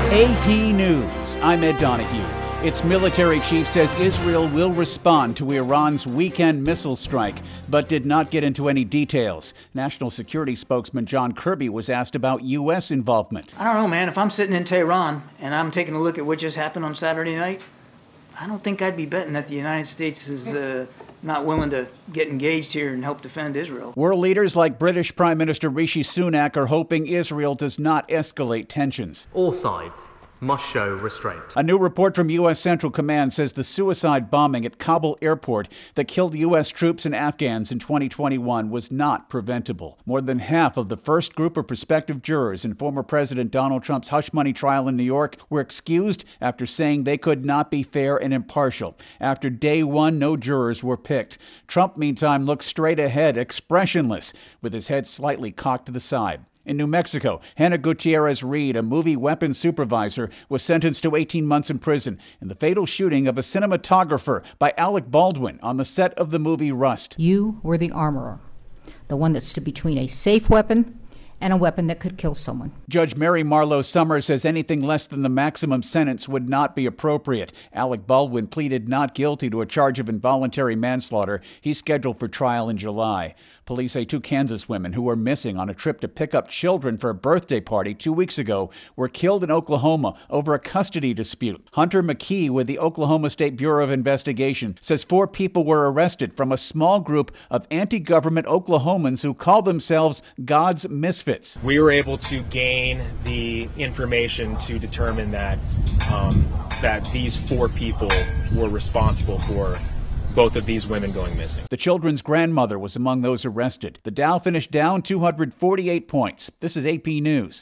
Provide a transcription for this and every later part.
AP News, I'm Ed Donahue. Its military chief says Israel will respond to Iran's weekend missile strike, but did not get into any details. National Security spokesman John Kirby was asked about U.S. involvement. I don't know, man. If I'm sitting in Tehran and I'm taking a look at what just happened on Saturday night, I don't think I'd be betting that the United States is not willing to get engaged here and help defend Israel. World leaders like British Prime Minister Rishi Sunak are hoping Israel does not escalate tensions. All sides must show restraint. A new report from U.S. Central Command says the suicide bombing at Kabul airport that killed U.S. troops and Afghans in 2021 was not preventable. More than half of the first group of prospective jurors in former President Donald Trump's hush money trial in New York were excused after saying they could not be fair and impartial. After day one, no jurors were picked. Trump, meantime, looked straight ahead, expressionless, with his head slightly cocked to the side. In New Mexico, Hannah Gutierrez Reed, a movie weapons supervisor, was sentenced to 18 months in prison in the fatal shooting of a cinematographer by Alec Baldwin on the set of the movie Rust. You were the armorer, the one that stood between a safe weapon and a weapon that could kill someone. Judge Mary Marlowe Summers says anything less than the maximum sentence would not be appropriate. Alec Baldwin pleaded not guilty to a charge of involuntary manslaughter. He's scheduled for trial in July. Police say 2 Kansas women who were missing on a trip to pick up children for a birthday party 2 weeks ago were killed in Oklahoma over a custody dispute. Hunter McKee with the Oklahoma State Bureau of Investigation says 4 people were arrested from a small group of anti-government Oklahomans who call themselves God's Misfits. We were able to gain the information to determine that these 4 people were responsible for both of these women going missing. The children's grandmother was among those arrested. The Dow finished down 248 points. This is AP News.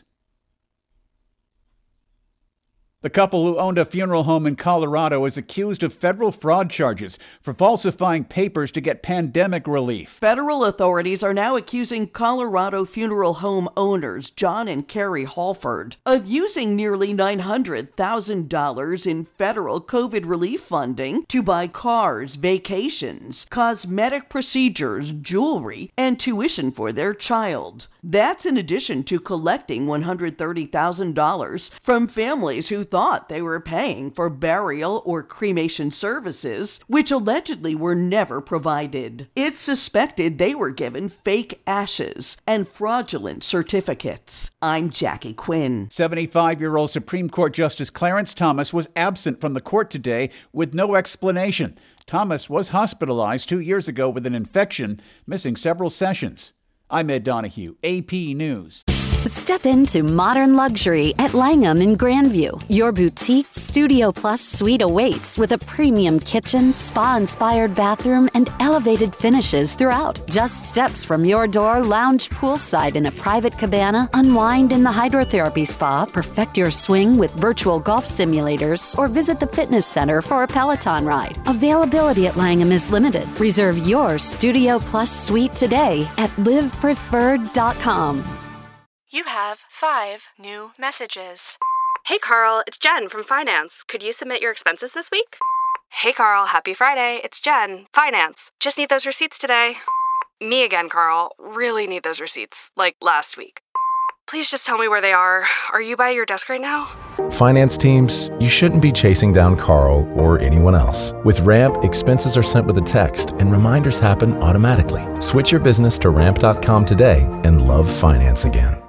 The couple who owned a funeral home in Colorado is accused of federal fraud charges for falsifying papers to get pandemic relief. Federal authorities are now accusing Colorado funeral home owners John and Carrie Halford of using nearly $900,000 in federal COVID relief funding to buy cars, vacations, cosmetic procedures, jewelry, and tuition for their child. That's in addition to collecting $130,000 from families who thought they were paying for burial or cremation services, which allegedly were never provided. It's suspected they were given fake ashes and fraudulent certificates. I'm Jackie Quinn. 75-year-old Supreme Court Justice Clarence Thomas was absent from the court today with no explanation. Thomas was hospitalized 2 years ago with an infection, missing several sessions. I'm Ed Donahue, AP News. Step into modern luxury at Langham in Grandview. Your boutique Studio Plus suite awaits with a premium kitchen, spa-inspired bathroom, and elevated finishes throughout. Just steps from your door, lounge poolside in a private cabana, unwind in the hydrotherapy spa, perfect your swing with virtual golf simulators, or visit the fitness center for a Peloton ride. Availability at Langham is limited. Reserve your Studio Plus suite today at livepreferred.com. You have 5 new messages. Hey Carl, it's Jen from Finance. Could you submit your expenses this week? Hey Carl, happy Friday. It's Jen, Finance. Just need those receipts today. Me again, Carl. Really need those receipts, like last week. Please just tell me where they are. Are you by your desk right now? Finance teams, you shouldn't be chasing down Carl or anyone else. With Ramp, expenses are sent with a text and reminders happen automatically. Switch your business to ramp.com today and love finance again.